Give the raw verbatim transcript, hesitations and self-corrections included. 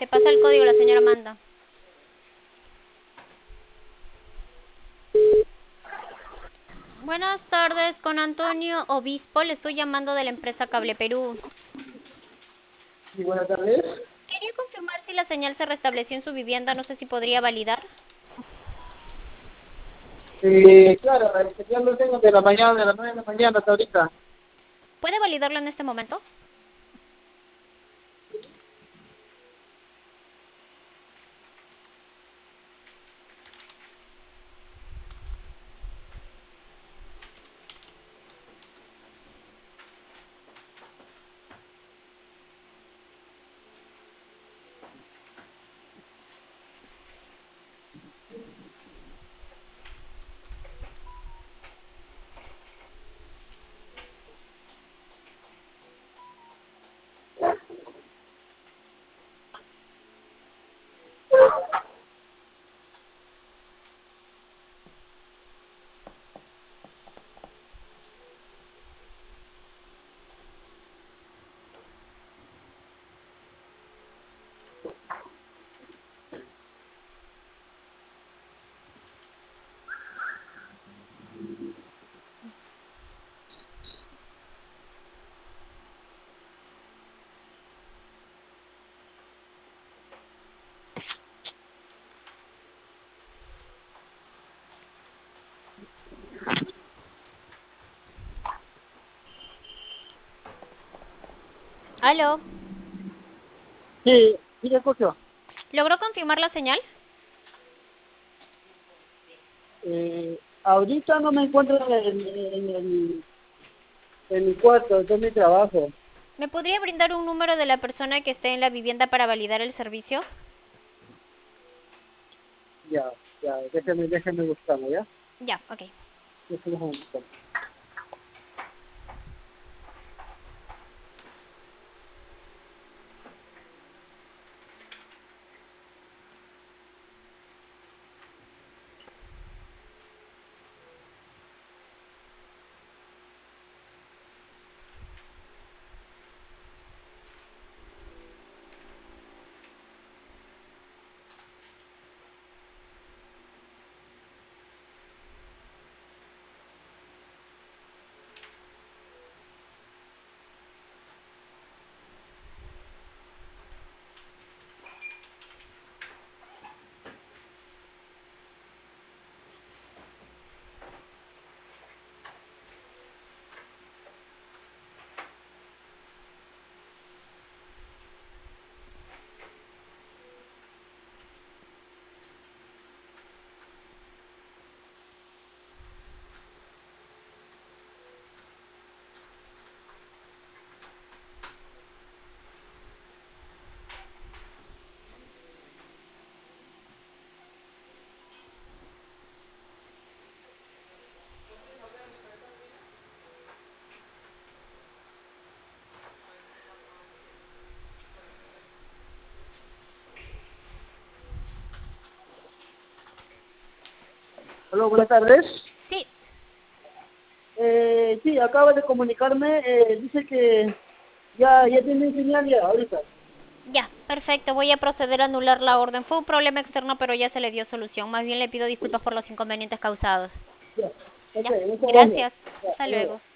Te pasa el código la señora Amanda. Buenas tardes, con Antonio Obispo. Le estoy llamando de la empresa Cable Perú. Sí, buenas tardes. Quería confirmar si la señal se restableció en su vivienda. No sé si podría validar. Eh, claro, este, ya lo tengo de la mañana, de las nueve de la mañana hasta ahorita. ¿Puede validarlo en este momento? ¿Aló? Sí, sí, te escucho. ¿Logró confirmar la señal? Eh, ahorita no me encuentro en, el- en, el- en mi cuarto, es mi trabajo. ¿Me podría brindar un número de la persona que esté en la vivienda para validar el servicio? Ya, ya, déjeme, déjeme buscarlo, ¿ya? Ya, ok. Déjeme buscarlo. Hola, buenas tardes. Sí, Eh, sí, acaba de comunicarme, eh, dice que ya, ya tiene señal ya, ahorita. ya, perfecto. Voy a proceder a anular la orden. Fue un problema externo, pero ya se le dio solución. Más bien le pido disculpas por los inconvenientes causados. Ya, ok, Ya, muchas gracias. gracias. Ya, Hasta hasta luego. luego.